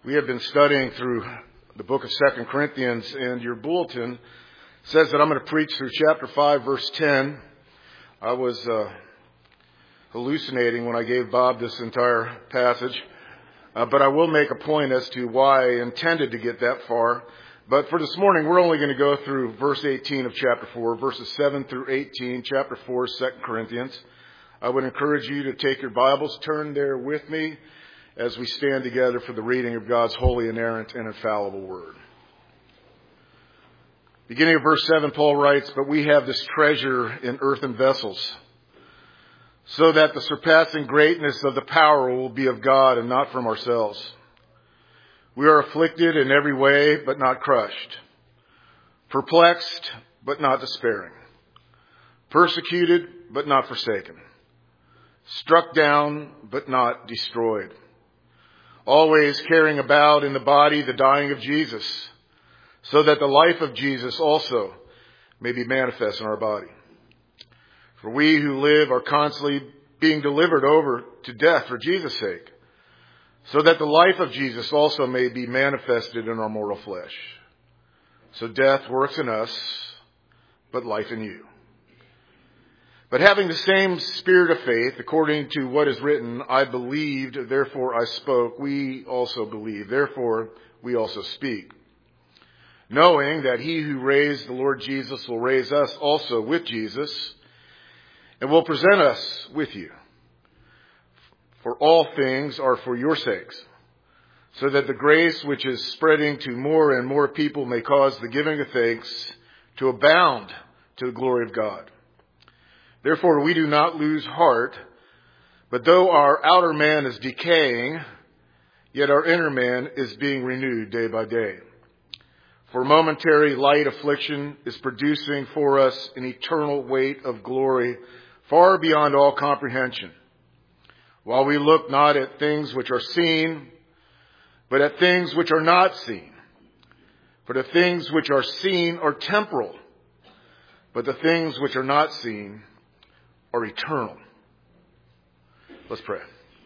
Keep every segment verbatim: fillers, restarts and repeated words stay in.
We have been studying through the book of Second Corinthians, and your bulletin says that I'm going to preach through chapter five, verse ten. I was uh, hallucinating when I gave Bob this entire passage, uh, but I will make a point as to why I intended to get that far. But for this morning, we're only going to go through verse eighteen of chapter four, verses seven through eighteen, chapter four, Second Corinthians. I would encourage you to take your Bibles, turn there with me as we stand together for the reading of God's holy, inerrant, and infallible word. Beginning of verse seven, Paul writes, "But we have this treasure in earthen vessels, so that the surpassing greatness of the power will be of God and not from ourselves. We are afflicted in every way, but not crushed, perplexed, but not despairing, persecuted, but not forsaken, struck down, but not destroyed, always carrying about in the body the dying of Jesus, so that the life of Jesus also may be manifest in our body. For we who live are constantly being delivered over to death for Jesus' sake, so that the life of Jesus also may be manifested in our mortal flesh. So death works in us, but life in you. But having the same spirit of faith, according to what is written, I believed, therefore I spoke. We also believe, therefore we also speak. Knowing that he who raised the Lord Jesus will raise us also with Jesus, and will present us with you. For all things are for your sakes, so that the grace which is spreading to more and more people may cause the giving of thanks to abound to the glory of God. Therefore we do not lose heart, but though our outer man is decaying, yet our inner man is being renewed day by day. For momentary light affliction is producing for us an eternal weight of glory far beyond all comprehension, while we look not at things which are seen, but at things which are not seen. For the things which are seen are temporal, but the things which are not seen are eternal." Let's pray.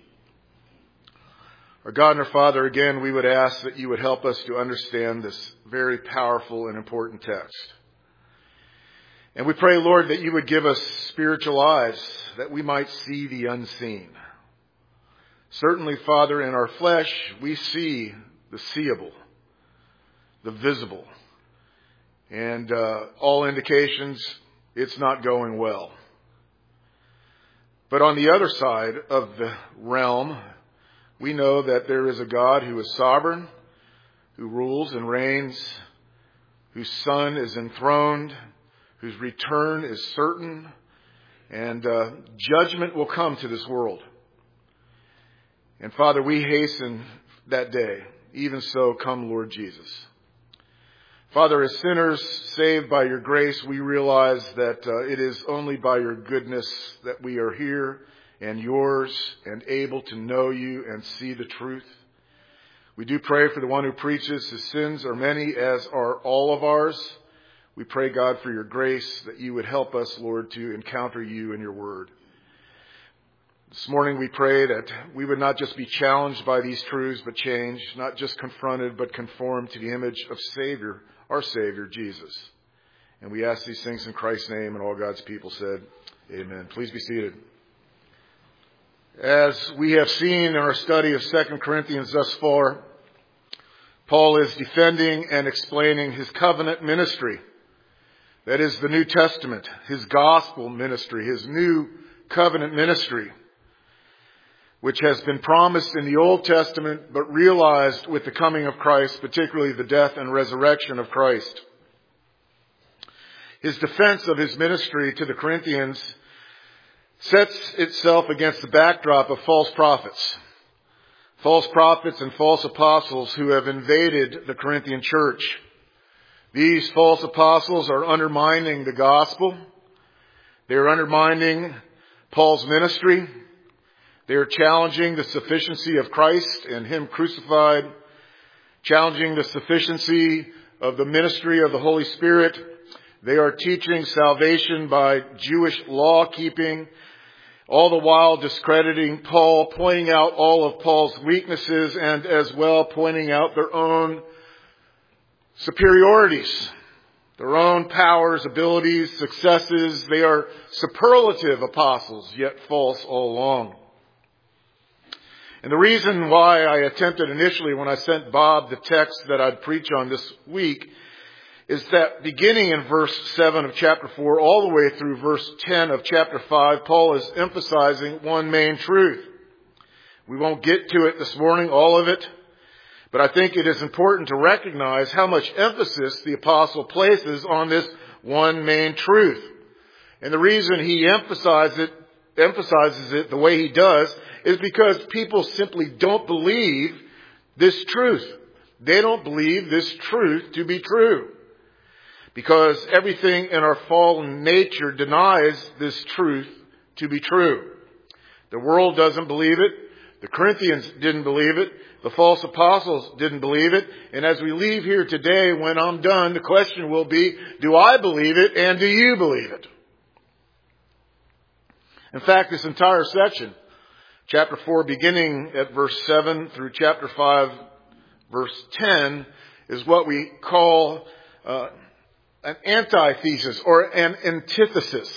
Our God and our Father, again, we would ask that you would help us to understand this very powerful and important text. And we pray, Lord, that you would give us spiritual eyes that we might see the unseen. Certainly, Father, in our flesh, we see the seeable, the visible. And uh, all indications, it's not going well. But on the other side of the realm, we know that there is a God who is sovereign, who rules and reigns, whose Son is enthroned, whose return is certain, and uh, judgment will come to this world. And Father, we hasten that day. Even so, come Lord Jesus. Father, as sinners saved by your grace, we realize that uh, it is only by your goodness that we are here and yours and able to know you and see the truth. We do pray for the one who preaches. His sins are many, as are all of ours. We pray, God, for your grace, that you would help us, Lord, to encounter you and your word. This morning we pray that we would not just be challenged by these truths, but changed, not just confronted, but conformed to the image of Savior, our Savior, Jesus. And we ask these things in Christ's name, and all God's people said, amen. Please be seated. As we have seen in our study of Second Corinthians thus far, Paul is defending and explaining his covenant ministry. That is the New Testament, his gospel ministry, his new covenant ministry, which has been promised in the Old Testament, but realized with the coming of Christ, particularly the death and resurrection of Christ. His defense of his ministry to the Corinthians sets itself against the backdrop of false prophets. False prophets and false apostles who have invaded the Corinthian church. These false apostles are undermining the gospel. They are undermining Paul's ministry. They are challenging the sufficiency of Christ and him crucified, challenging the sufficiency of the ministry of the Holy Spirit. They are teaching salvation by Jewish law keeping, all the while discrediting Paul, pointing out all of Paul's weaknesses, and as well pointing out their own superiorities, their own powers, abilities, successes. They are superlative apostles, yet false all along. And the reason why I attempted initially when I sent Bob the text that I'd preach on this week is that beginning in verse seven of chapter four all the way through verse ten of chapter five, Paul is emphasizing one main truth. We won't get to it this morning, all of it, but I think it is important to recognize how much emphasis the apostle places on this one main truth. And the reason he emphasizes it, emphasizes it the way he does is because people simply don't believe this truth. They don't believe this truth to be true. Because everything in our fallen nature denies this truth to be true. The world doesn't believe it. The Corinthians didn't believe it. The false apostles didn't believe it. And as we leave here today, when I'm done, the question will be, do I believe it and do you believe it? In fact, this entire section, chapter four, beginning at verse seven through chapter five, verse ten, is what we call uh, an antithesis or an antithesis.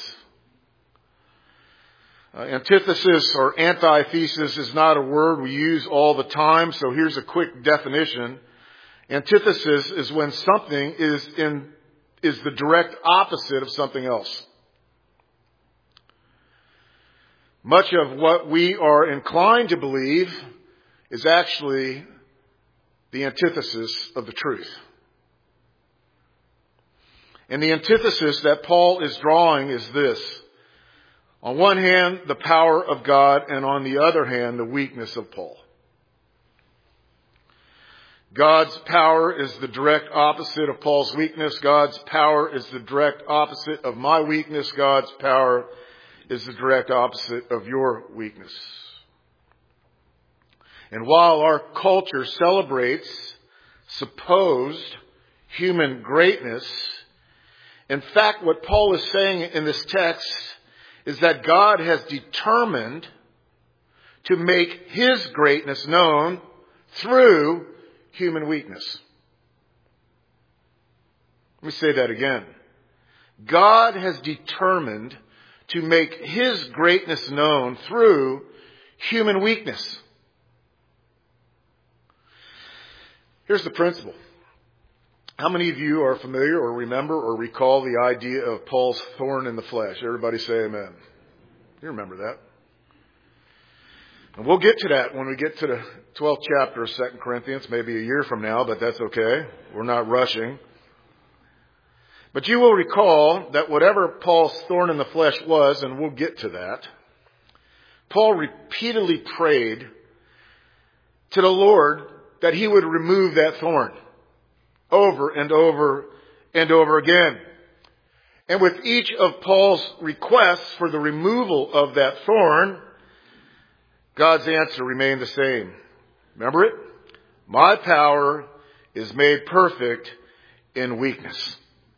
Uh, antithesis or antithesis is not a word we use all the time, so here's a quick definition. Antithesis is when something is in is the direct opposite of something else. Much of what we are inclined to believe is actually the antithesis of the truth. And the antithesis that Paul is drawing is this. On one hand, the power of God, and on the other hand, the weakness of Paul. God's power is the direct opposite of Paul's weakness. God's power is the direct opposite of my weakness. God's power is the direct opposite of your weakness. And while our culture celebrates supposed human greatness, in fact, what Paul is saying in this text is that God has determined to make His greatness known through human weakness. Let me say that again. God has determined to make His greatness known through human weakness. Here's the principle. How many of you are familiar or remember or recall the idea of Paul's thorn in the flesh? Everybody say amen. You remember that. And we'll get to that when we get to the twelfth chapter of Second Corinthians, maybe a year from now, but that's okay. We're not rushing. But you will recall that whatever Paul's thorn in the flesh was, and we'll get to that, Paul repeatedly prayed to the Lord that He would remove that thorn. Over and over and over again. And with each of Paul's requests for the removal of that thorn, God's answer remained the same. Remember it? My power is made perfect in weakness.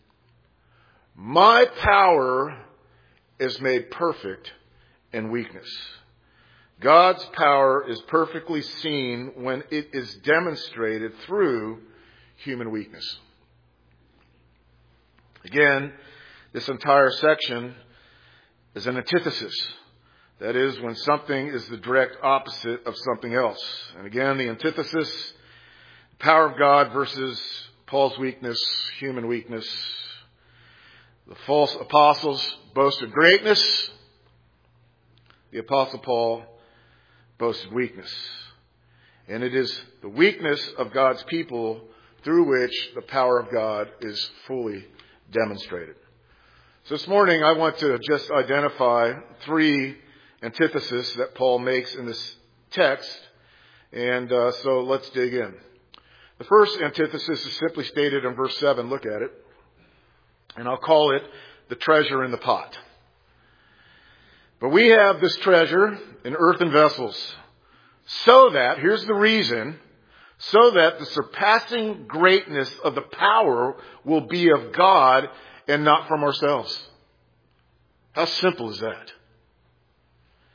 My power is made perfect in weakness. God's power is perfectly seen when it is demonstrated through human weakness. Again, this entire section is an antithesis. That is, when something is the direct opposite of something else. And again, the antithesis, power of God versus Paul's weakness, human weakness. The false apostles boasted greatness. The apostle Paul boasted weakness. And it is the weakness of God's people through which the power of God is fully demonstrated. So this morning I want to just identify three antitheses that Paul makes in this text. And uh, so let's dig in. The first antithesis is simply stated in verse seven. Look at it. And I'll call it the treasure in the pot. But we have this treasure in earthen vessels so that, here's the reason, so that the surpassing greatness of the power will be of God and not from ourselves. How simple is that?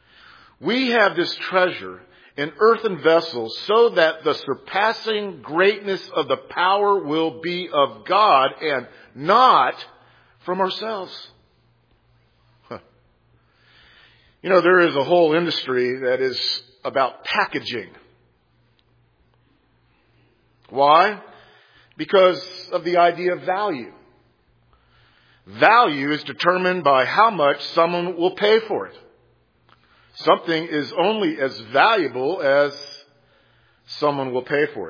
We have this treasure in earthen vessels so that the surpassing greatness of the power will be of God and not from ourselves. Huh. You know, there is a whole industry that is about packaging. Why? Because of the idea of value. Value is determined by how much someone will pay for it. Something is only as valuable as someone will pay for it.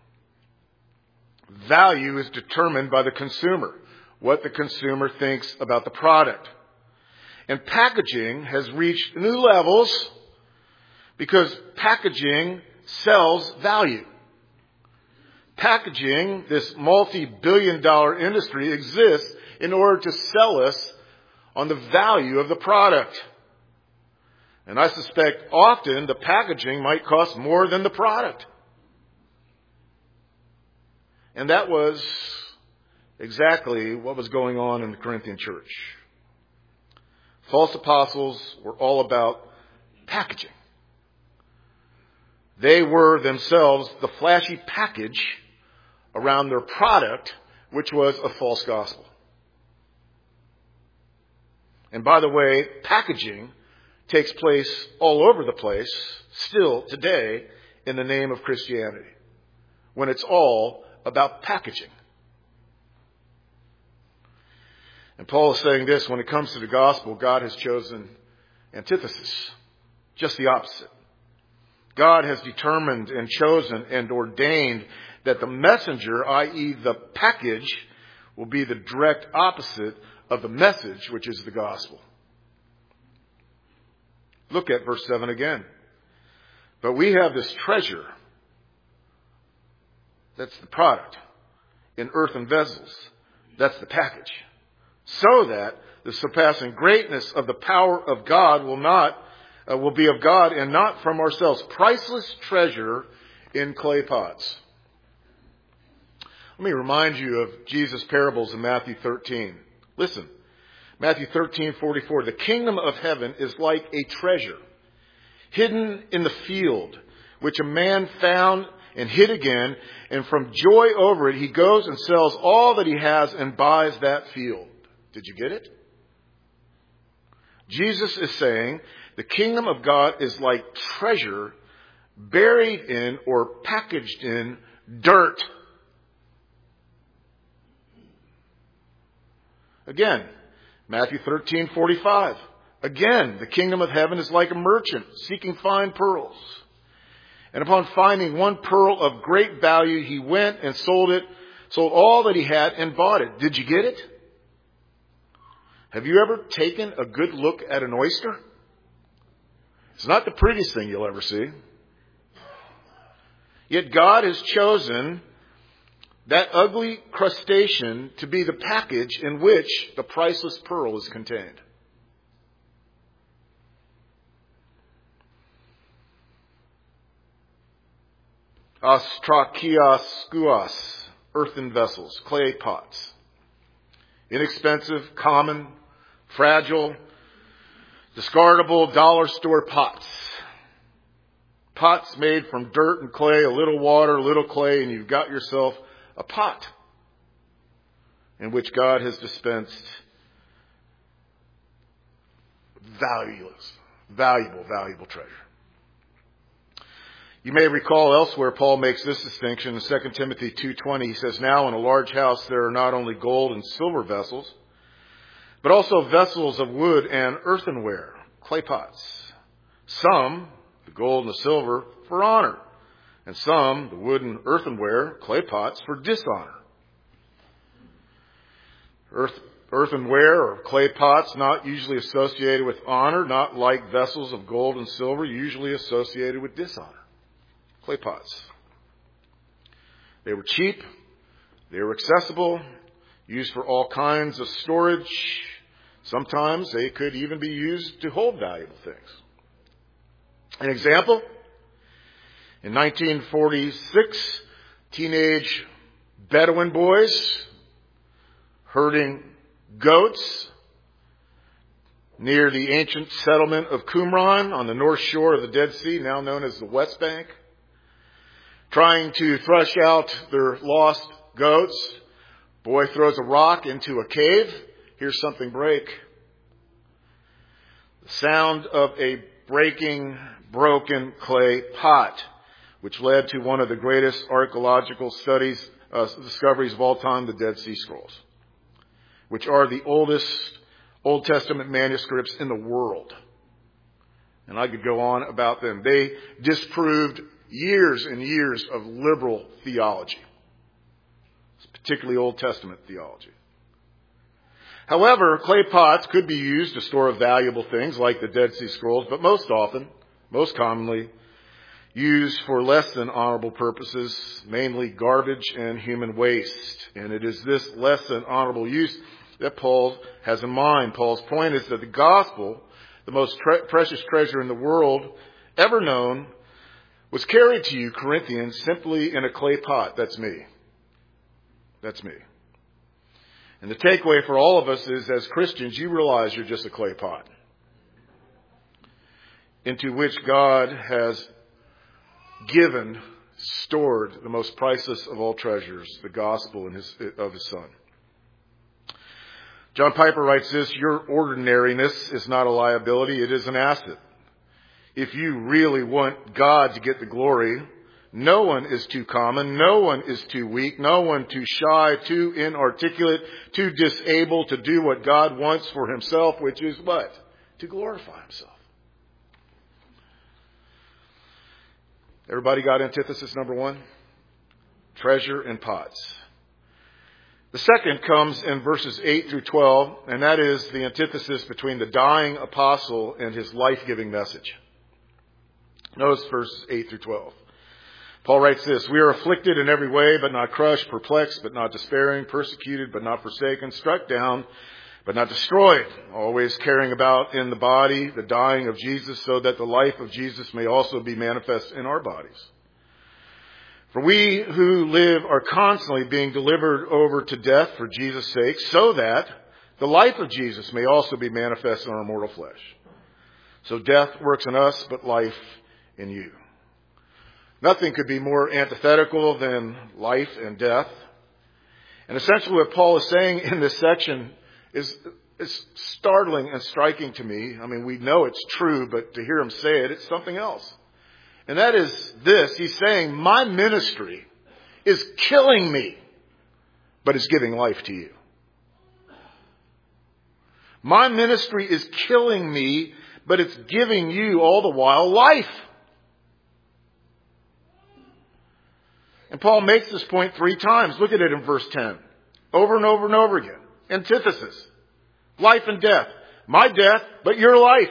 Value is determined by the consumer, what the consumer thinks about the product. And packaging has reached new levels because packaging sells value. Packaging, this multi-billion dollar industry, exists in order to sell us on the value of the product. And I suspect often the packaging might cost more than the product. And that was exactly what was going on in the Corinthian church. False apostles were all about packaging. They were themselves the flashy package around their product, which was a false gospel. And by the way, packaging takes place all over the place, still today, in the name of Christianity, when it's all about packaging. And Paul is saying this: when it comes to the gospel, God has chosen antithesis, just the opposite. God has determined and chosen and ordained that the messenger, that is the package, will be the direct opposite of the message, which is the gospel. Look at verse seven again. But we have this treasure, that's the product, in earthen vessels, that's the package, so that the surpassing greatness of the power of God will not uh, will be of God and not from ourselves. Priceless treasure in clay pots. Let me remind you of Jesus' parables in Matthew thirteen. Listen. Matthew thirteen forty-four. The kingdom of heaven is like a treasure hidden in the field, which a man found and hid again. And from joy over it, he goes and sells all that he has and buys that field. Did you get it? Jesus is saying the kingdom of God is like treasure buried in or packaged in dirt. Again, Matthew thirteen forty-five. Again, the kingdom of heaven is like a merchant seeking fine pearls. And upon finding one pearl of great value, he went and sold it, sold all that he had and bought it. Did you get it? Have you ever taken a good look at an oyster? It's not the prettiest thing you'll ever see. Yet God has chosen that ugly crustacean to be the package in which the priceless pearl is contained. Astrakios skouos, earthen vessels, clay pots. Inexpensive, common, fragile, discardable dollar store pots. Pots made from dirt and clay, a little water, a little clay, and you've got yourself a pot in which God has dispensed valueless, valuable, valuable treasure. You may recall elsewhere Paul makes this distinction in Second Timothy two twenty. He says, now in a large house there are not only gold and silver vessels, but also vessels of wood and earthenware, clay pots. Some, the gold and the silver, for honor, and some, the wood and earthenware, clay pots, for dishonor. Earth, earthenware or clay pots not usually associated with honor, not like vessels of gold and silver, usually associated with dishonor. Clay pots. They were cheap. They were accessible, used for all kinds of storage. Sometimes they could even be used to hold valuable things. An example, in nineteen forty-six, teenage Bedouin boys herding goats near the ancient settlement of Qumran on the north shore of the Dead Sea, now known as the West Bank, trying to thresh out their lost goats. Boy throws a rock into a cave. Hears something break. The sound of a breaking, broken clay pot, which led to one of the greatest archaeological studies, uh, discoveries of all time, the Dead Sea Scrolls, which are the oldest Old Testament manuscripts in the world. And I could go on about them. They disproved years and years of liberal theology, particularly Old Testament theology. However, clay pots could be used to store valuable things like the Dead Sea Scrolls, but most often, most commonly, used for less than honorable purposes, mainly garbage and human waste. And it is this less than honorable use that Paul has in mind. Paul's point is that the gospel, the most tre- precious treasure in the world ever known, was carried to you, Corinthians, simply in a clay pot. That's me. That's me. And the takeaway for all of us is, as Christians, you realize you're just a clay pot into which God has given, stored the most priceless of all treasures, the gospel in his, of his Son. John Piper writes this: your ordinariness is not a liability, it is an asset. If you really want God to get the glory, no one is too common, no one is too weak, no one too shy, too inarticulate, too disabled to do what God wants for himself, which is what? To glorify himself. Everybody got antithesis number one? Treasure and pots. The second comes in verses eight through twelve, and that is the antithesis between the dying apostle and his life-giving message. Notice verses eight through twelve. Paul writes this: we are afflicted in every way, but not crushed, perplexed, but not despairing, persecuted, but not forsaken, struck down, but not destroyed, always carrying about in the body the dying of Jesus, so that the life of Jesus may also be manifest in our bodies. For we who live are constantly being delivered over to death for Jesus' sake, so that the life of Jesus may also be manifest in our mortal flesh. So death works in us, but life in you. Nothing could be more antithetical than life and death. And essentially what Paul is saying in this section is, is startling and striking to me. I mean, we know it's true, but to hear him say it, it's something else. And that is this: he's saying, my ministry is killing me, but it's giving life to you. My ministry is killing me, but it's giving you all the while life. And Paul makes this point three times. Look at it in verse ten. Over and over and over again. Antithesis. Life and death. My death, but your life.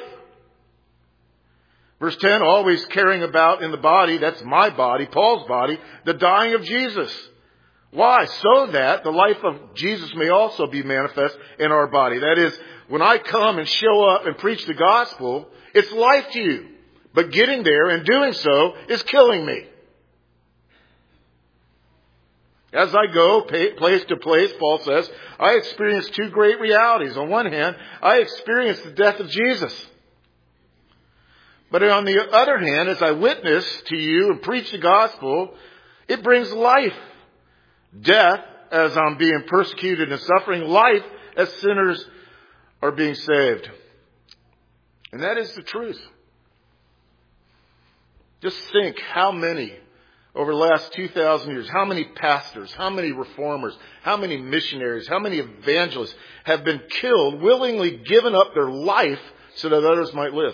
Verse ten, always carrying about in the body, that's my body, Paul's body, the dying of Jesus. Why? So that the life of Jesus may also be manifest in our body. That is, when I come and show up and preach the gospel, it's life to you. But getting there and doing so is killing me. As I go place to place, Paul says, I experience two great realities. On one hand, I experience the death of Jesus. But on the other hand, as I witness to you and preach the gospel, it brings life. Death as I'm being persecuted and suffering, life as sinners are being saved. And that is the truth. Just think how many, over the last two thousand years, how many pastors, how many reformers, how many missionaries, how many evangelists have been killed, willingly given up their life so that others might live.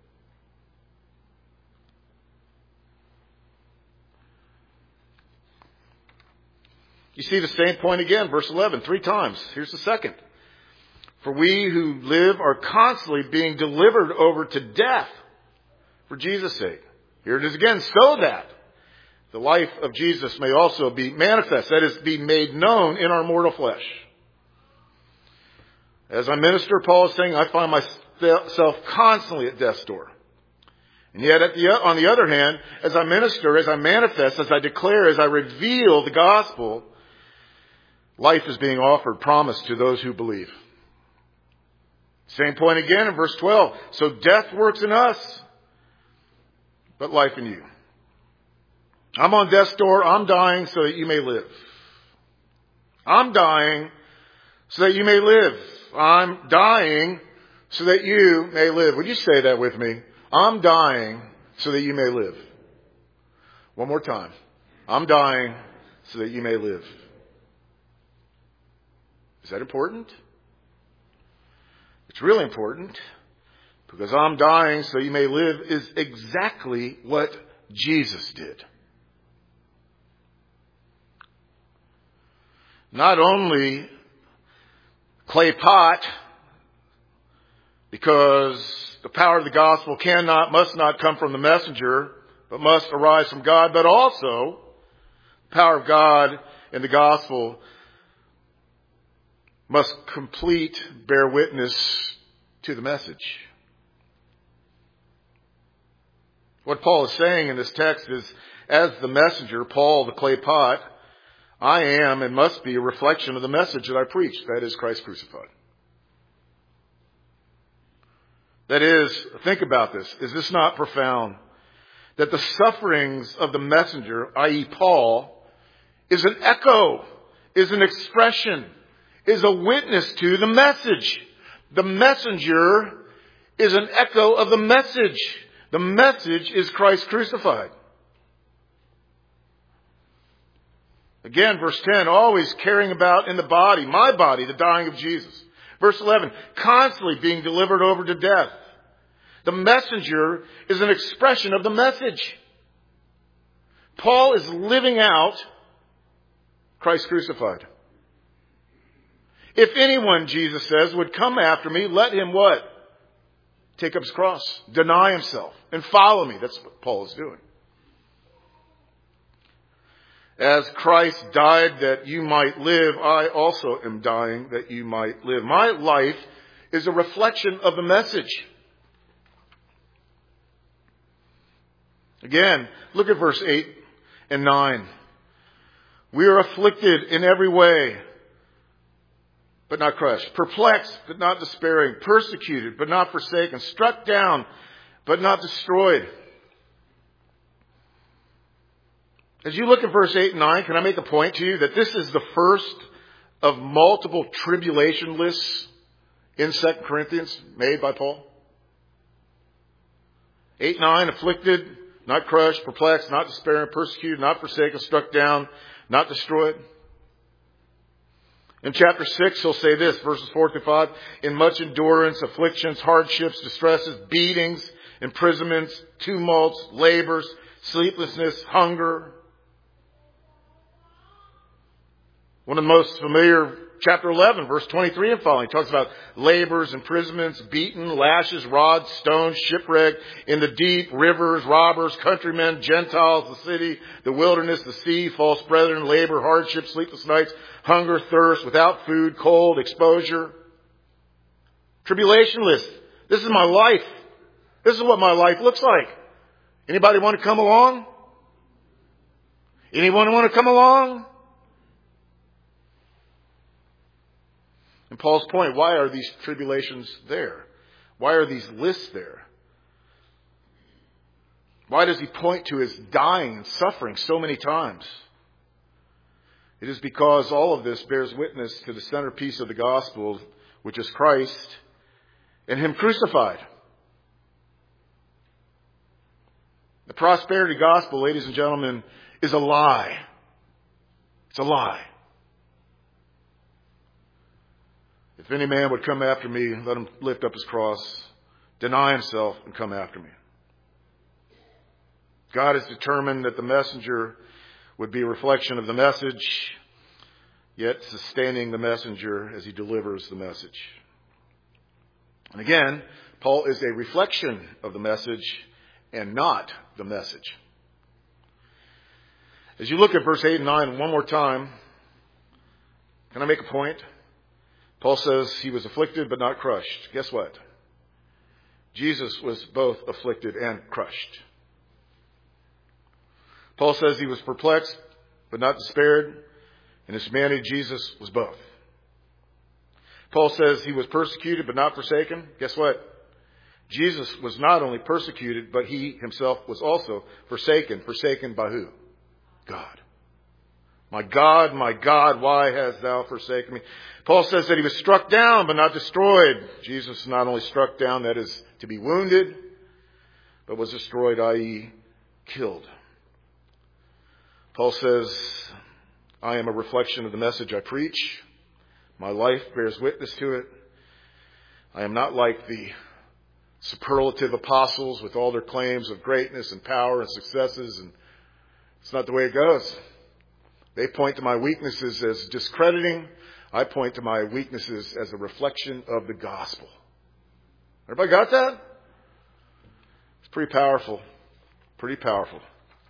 You see the same point again, verse eleven, three times. Here's the second. For we who live are constantly being delivered over to death for Jesus' sake. Here it is again, so that the life of Jesus may also be manifest, that is, be made known in our mortal flesh. As I minister, Paul is saying, I find myself constantly at death's door. And yet, at the, on the other hand, as I minister, as I manifest, as I declare, as I reveal the gospel, life is being offered, promised to those who believe. Same point again in verse twelve. So death works in us, but life in you. I'm on death's door. I'm dying so that you may live. I'm dying so that you may live. I'm dying so that you may live. Would you say that with me? I'm dying so that you may live. One more time. I'm dying so that you may live. Is that important? It's really important, because I'm dying so you may live is exactly what Jesus did. Not only clay pot, because the power of the gospel cannot, must not come from the messenger, but must arise from God, but also the power of God in the gospel must complete, bear witness to the message. What Paul is saying in this text is, as the messenger, Paul, the clay pot, I am and must be a reflection of the message that I preach, that is Christ crucified. That is, think about this. Is this not profound? That the sufferings of the messenger, that is. Paul, is an echo, is an expression, is a witness to the message. The messenger is an echo of the message. The message is Christ crucified. Again, verse ten, always carrying about in the body, my body, the dying of Jesus. Verse eleven, constantly being delivered over to death. The messenger is an expression of the message. Paul is living out Christ crucified. If anyone, Jesus says, would come after me, let him what? Take up his cross, deny himself, and follow me. That's what Paul is doing. As Christ died that you might live, I also am dying that you might live. My life is a reflection of the message. Again, look at verse eight and nine. We are afflicted in every way, but not crushed. Perplexed, but not despairing. Persecuted, but not forsaken. Struck down, but not destroyed. As you look at verse eight and nine, can I make a point to you that this is the first of multiple tribulation lists in Second Corinthians made by Paul? eight and nine, afflicted, not crushed, perplexed, not despairing, persecuted, not forsaken, struck down, not destroyed. In chapter six, he'll say this, verses four through five, in much endurance, afflictions, hardships, distresses, beatings, imprisonments, tumults, labors, sleeplessness, hunger. One of the most familiar, chapter eleven, verse twenty-three and following, talks about labors, imprisonments, beaten, lashes, rods, stones, shipwreck, in the deep, rivers, robbers, countrymen, Gentiles, the city, the wilderness, the sea, false brethren, labor, hardship, sleepless nights, hunger, thirst, without food, cold, exposure. Tribulation list. This is my life. This is what my life looks like. Anybody want to come along? Anyone want to come along? And Paul's point, why are these tribulations there? Why are these lists there? Why does he point to his dying and suffering so many times? It is because all of this bears witness to the centerpiece of the gospel, which is Christ and him crucified. The prosperity gospel, ladies and gentlemen, is a lie. It's a lie. If any man would come after me, let him lift up his cross, deny himself, and come after me. God has determined that the messenger would be a reflection of the message, yet sustaining the messenger as he delivers the message. And again, Paul is a reflection of the message and not the message. As you look at verse eight and nine one more time, can I make a point? Paul says he was afflicted but not crushed. Guess what? Jesus was both afflicted and crushed. Paul says he was perplexed but not despaired. In his humanity, Jesus was both. Paul says he was persecuted but not forsaken. Guess what? Jesus was not only persecuted, but he himself was also forsaken. Forsaken by who? God. My God, my God, why hast thou forsaken me? Paul says that he was struck down but not destroyed. Jesus not only struck down, that is to be wounded, but was destroyed, that is killed. Paul says, I am a reflection of the message I preach. My life bears witness to it. I am not like the superlative apostles with all their claims of greatness and power and successes. And it's not the way it goes. They point to my weaknesses as discrediting. I point to my weaknesses as a reflection of the gospel. Everybody got that? It's pretty powerful. Pretty powerful.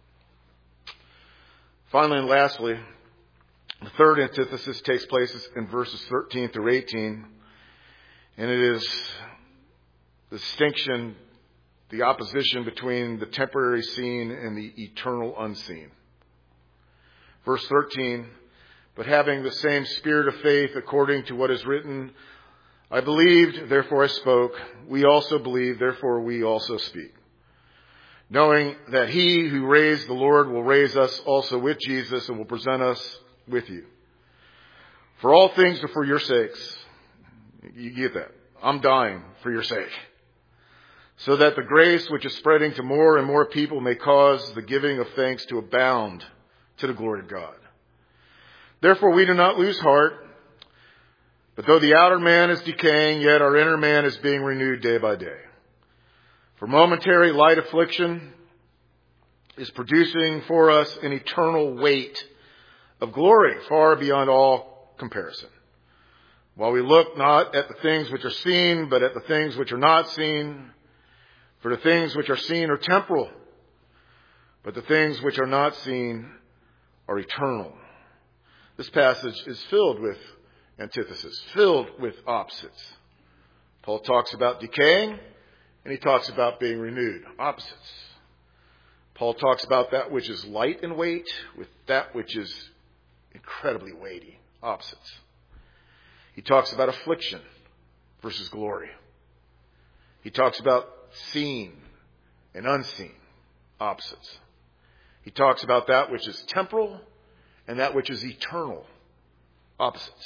Finally and lastly, the third antithesis takes place in verses thirteen through eighteen. And it is the distinction, the opposition between the temporary seen and the eternal unseen. Verse thirteen, but having the same spirit of faith according to what is written, I believed, therefore I spoke. We also believe, therefore we also speak. Knowing that he who raised the Lord will raise us also with Jesus and will present us with you. For all things are for your sakes. You get that. I'm dying for your sake. So that the grace which is spreading to more and more people may cause the giving of thanks to abound to the glory of God. Therefore we do not lose heart, but though the outer man is decaying, yet our inner man is being renewed day by day. For momentary light affliction is producing for us an eternal weight of glory far beyond all comparison. While we look not at the things which are seen, but at the things which are not seen. For the things which are seen are temporal, but the things which are not seen are eternal. This passage is filled with antithesis, filled with opposites. Paul talks about decaying, and he talks about being renewed. Opposites. Paul talks about that which is light in weight with that which is incredibly weighty. Opposites. He talks about affliction versus glory. He talks about seen and unseen. Opposites. He talks about that which is temporal and that which is eternal. Opposites.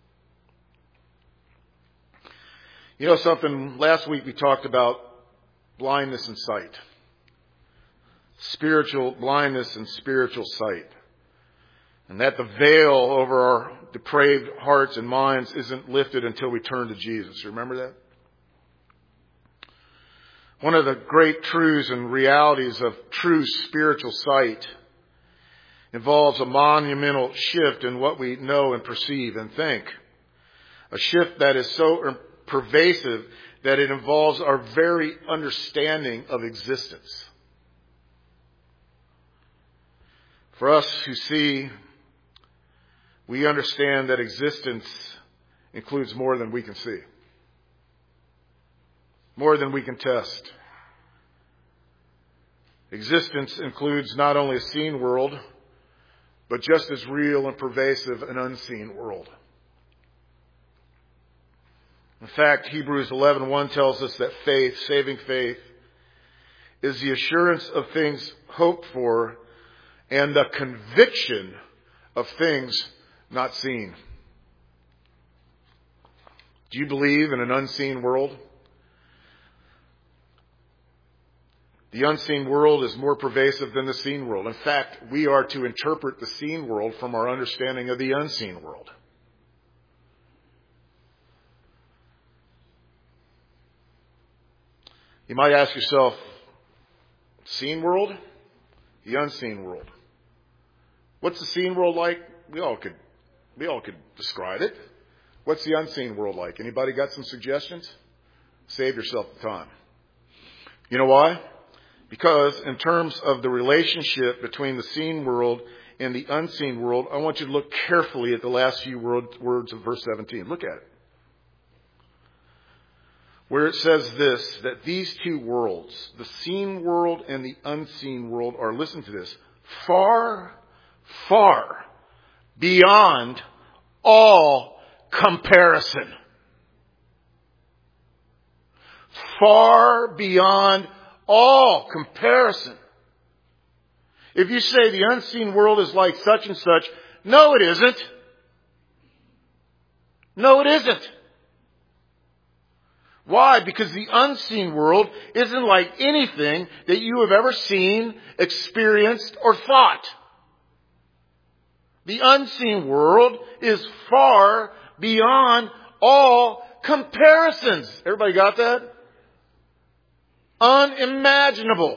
You know something? Last week we talked about blindness and sight. Spiritual blindness and spiritual sight. And that the veil over our depraved hearts and minds isn't lifted until we turn to Jesus. Remember that? One of the great truths and realities of true spiritual sight involves a monumental shift in what we know and perceive and think. A shift that is so pervasive that it involves our very understanding of existence. For us who see, we understand that existence includes more than we can see. More than we can test. Existence includes not only a seen world, but just as real and pervasive an unseen world. In fact, Hebrews eleven one tells us that faith, saving faith, is the assurance of things hoped for and the conviction of things not seen. Do you believe in an unseen world? The unseen world is more pervasive than the seen world. In fact, we are to interpret the seen world from our understanding of the unseen world. You might ask yourself, seen world? The unseen world. What's the seen world like? We all could, we all could describe it. What's the unseen world like? Anybody got some suggestions? Save yourself the time. You know why? Because in terms of the relationship between the seen world and the unseen world, I want you to look carefully at the last few words of verse seventeen. Look at it. Where it says this, that these two worlds, the seen world and the unseen world, are, listen to this, far, far beyond all comparison. far beyond all comparison. If you say the unseen world is like such and such, no, it isn't. No, it isn't. Why? Because the unseen world isn't like anything that you have ever seen, experienced, or thought. The unseen world is far beyond all comparisons. Everybody got that? Unimaginable.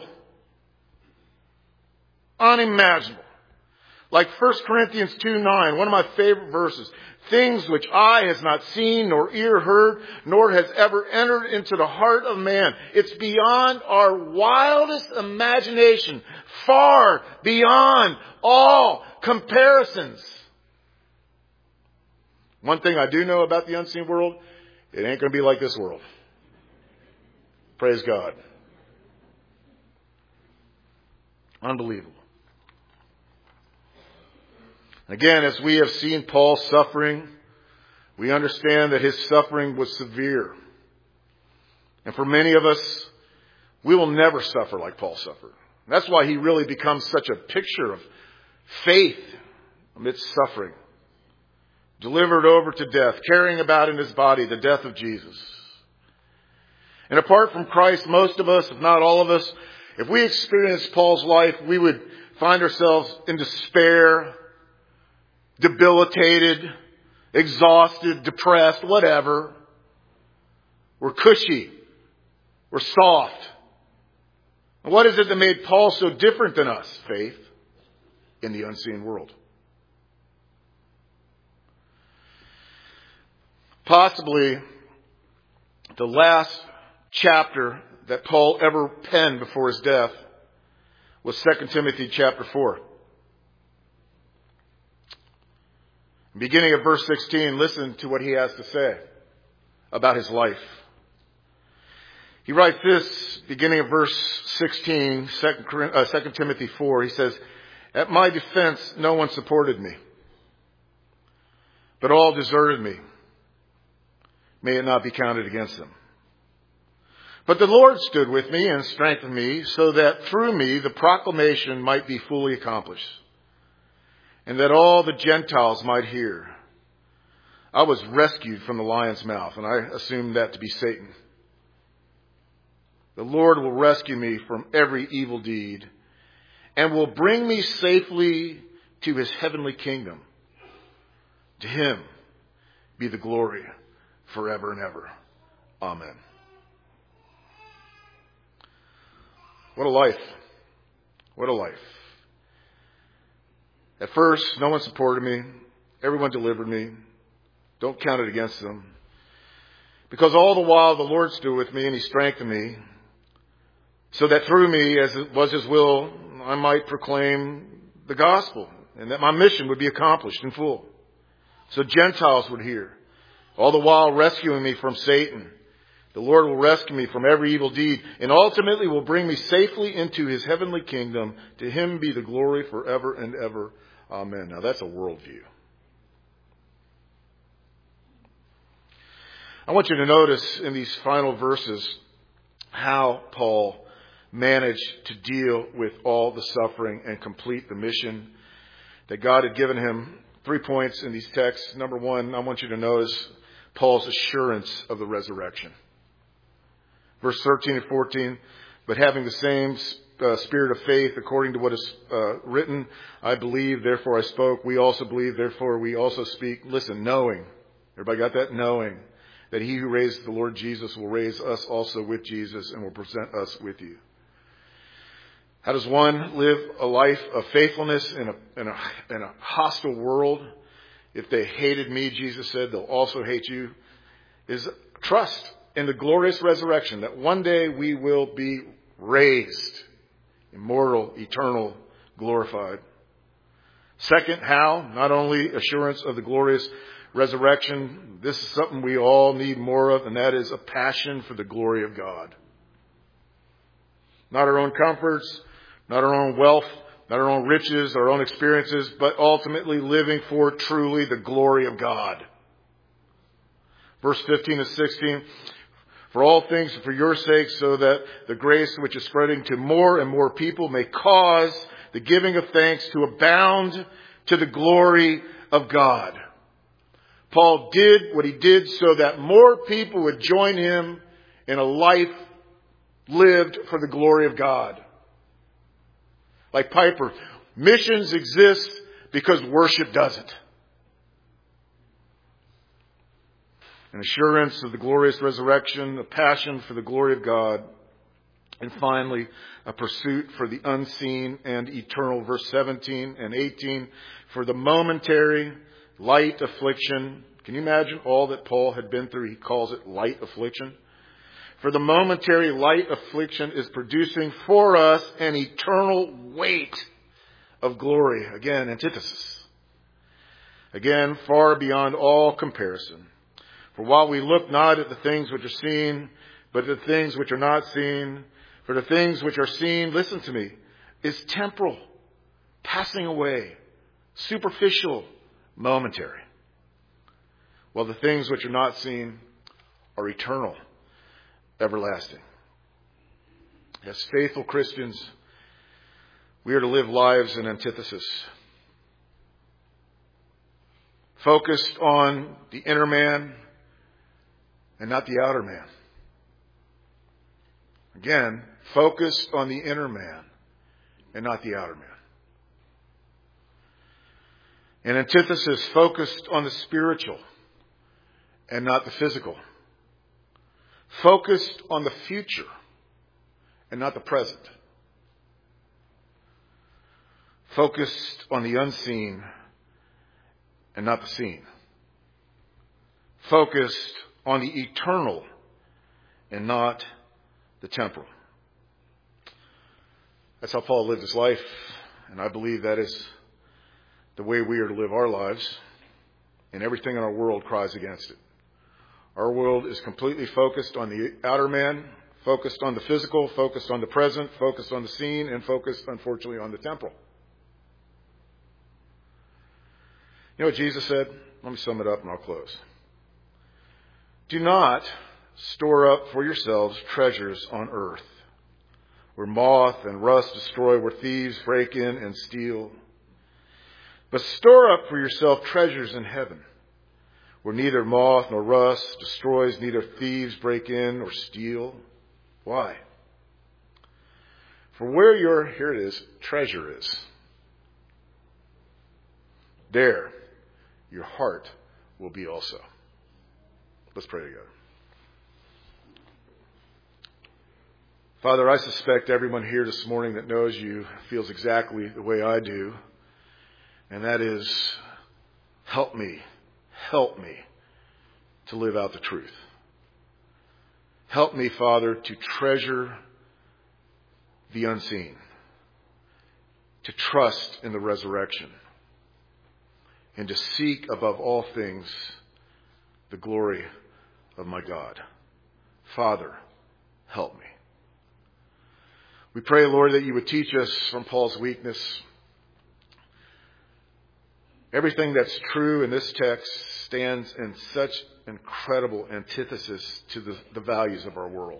Unimaginable. Like First Corinthians two nine, one of my favorite verses. Things which eye has not seen, nor ear heard, nor has ever entered into the heart of man. It's beyond our wildest imagination. Far beyond all comparisons. One thing I do know about the unseen world, it ain't going to be like this world. Praise God. Unbelievable. Again, as we have seen Paul suffering, we understand that his suffering was severe. And for many of us, we will never suffer like Paul suffered. That's why he really becomes such a picture of faith amidst suffering. Delivered over to death, carrying about in his body the death of Jesus. And apart from Christ, most of us, if not all of us, if we experienced Paul's life, we would find ourselves in despair, debilitated, exhausted, depressed, whatever. We're cushy. We're soft. And what is it that made Paul so different than us? Faith in the unseen world. Possibly the last chapter that Paul ever penned before his death was Second Timothy chapter four. Beginning at verse sixteen, listen to what he has to say about his life. He writes this, beginning at verse sixteen, Second Timothy four. He says, "At my defense, no one supported me, but all deserted me. May it not be counted against them. But the Lord stood with me and strengthened me, so that through me the proclamation might be fully accomplished, and that all the Gentiles might hear. I was rescued from the lion's mouth," and I assume that to be Satan. "The Lord will rescue me from every evil deed, and will bring me safely to his heavenly kingdom. To him be the glory forever and ever. Amen." What a life. What a life. At first, no one supported me. Everyone delivered me. Don't count it against them. Because all the while the Lord stood with me and he strengthened me, so that through me, as it was his will, I might proclaim the gospel, and that my mission would be accomplished in full. So Gentiles would hear. All the while rescuing me from Satan. The Lord will rescue me from every evil deed, and ultimately will bring me safely into his heavenly kingdom. To him be the glory forever and ever. Amen. Now that's a worldview. I want you to notice in these final verses how Paul managed to deal with all the suffering and complete the mission that God had given him. Three points in these texts. Number one, I want you to notice Paul's assurance of the resurrection. Verse thirteen and fourteen, "But having the same uh, spirit of faith, according to what is uh, written, I believe, therefore I spoke. We also believe, therefore we also speak." Listen, knowing. Everybody got that? Knowing that he who raised the Lord Jesus will raise us also with Jesus and will present us with you. How does one live a life of faithfulness in a, in a, in a hostile world? If they hated me, Jesus said, they'll also hate you. Is trust in the glorious resurrection, that one day we will be raised, immortal, eternal, glorified. Second, how? Not only assurance of the glorious resurrection, this is something we all need more of, and that is a passion for the glory of God. Not our own comforts, not our own wealth, not our own riches, our own experiences, but ultimately living for truly the glory of God. Verse fifteen and sixteen, For all things for your sake, so that the grace which is spreading to more and more people may cause the giving of thanks to abound to the glory of God. Paul did what he did so that more people would join him in a life lived for the glory of God. Like Piper, missions exist because worship doesn't. An assurance of the glorious resurrection, a passion for the glory of God, and finally, a pursuit for the unseen and eternal. Verse seventeen and eighteen, for the momentary light affliction. Can you imagine all that Paul had been through? He calls it light affliction. For the momentary light affliction is producing for us an eternal weight of glory. Again, antithesis. Again, far beyond all comparison. For while we look not at the things which are seen, but at the things which are not seen, for the things which are seen, listen to me, is temporal, passing away, superficial, momentary. While the things which are not seen are eternal, everlasting. As faithful Christians, we are to live lives in antithesis. Focused on the inner man and not the outer man. Again, focused on the inner man and not the outer man. An antithesis focused on the spiritual and not the physical. Focused on the future and not the present. Focused on the unseen and not the seen. Focused on the eternal and not the temporal. That's how Paul lived his life, and I believe that is the way we are to live our lives, and everything in our world cries against it. Our world is completely focused on the outer man, focused on the physical, focused on the present, focused on the seen, and focused, unfortunately, on the temporal. You know what Jesus said? Let me sum it up and I'll close. Do not store up for yourselves treasures on earth, where moth and rust destroy, where thieves break in and steal. But store up for yourself treasures in heaven, where neither moth nor rust destroys, neither thieves break in or steal. Why? For where your, here it is, treasure is, there your heart will be also. Let's pray together. Father, I suspect everyone here this morning that knows you feels exactly the way I do. And that is, help me, help me to live out the truth. Help me, Father, to treasure the unseen, to trust in the resurrection, and to seek above all things the glory of my God. Father, help me. We pray, Lord, that you would teach us from Paul's weakness. Everything that's true in this text stands in such incredible antithesis to the, the values of our world.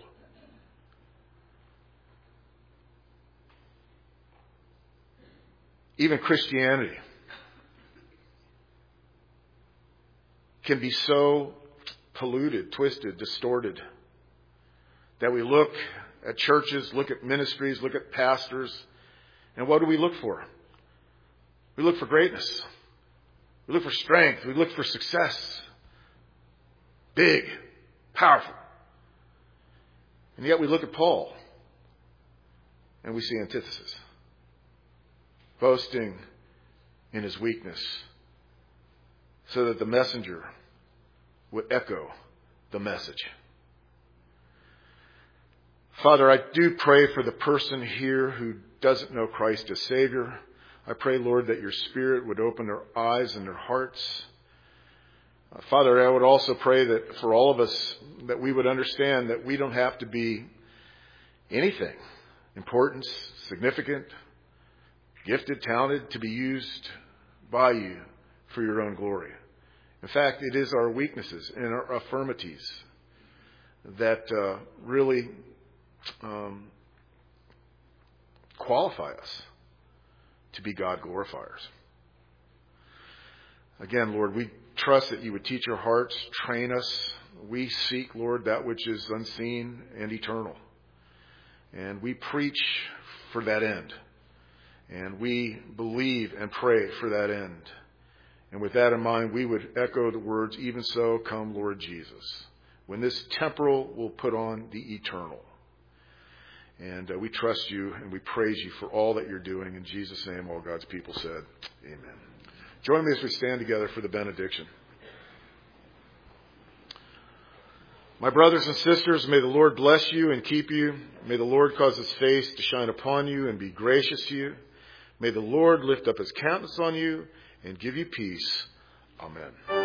Even Christianity can be so polluted, twisted, distorted, that we look at churches, look at ministries, look at pastors, and what do we look for? We look for greatness. We look for strength. We look for success. Big, powerful. And yet we look at Paul and we see antithesis. Boasting in his weakness so that the messenger would echo the message. Father, I do pray for the person here who doesn't know Christ as Savior. I pray, Lord, that your Spirit would open their eyes and their hearts. Uh, Father, I would also pray that for all of us, that we would understand that we don't have to be anything important, significant, gifted, talented to be used by you for your own glory. In fact, it is our weaknesses and our infirmities that uh, really um, qualify us to be God glorifiers. Again, Lord, we trust that you would teach our hearts, train us. We seek, Lord, that which is unseen and eternal. And we preach for that end. And we believe and pray for that end. And with that in mind, we would echo the words, even so, come, Lord Jesus, when this temporal will put on the eternal. And uh, we trust you and we praise you for all that you're doing. In Jesus' name, all God's people said, amen. Join me as we stand together for the benediction. My brothers and sisters, may the Lord bless you and keep you. May the Lord cause his face to shine upon you and be gracious to you. May the Lord lift up his countenance on you and give you peace. Amen.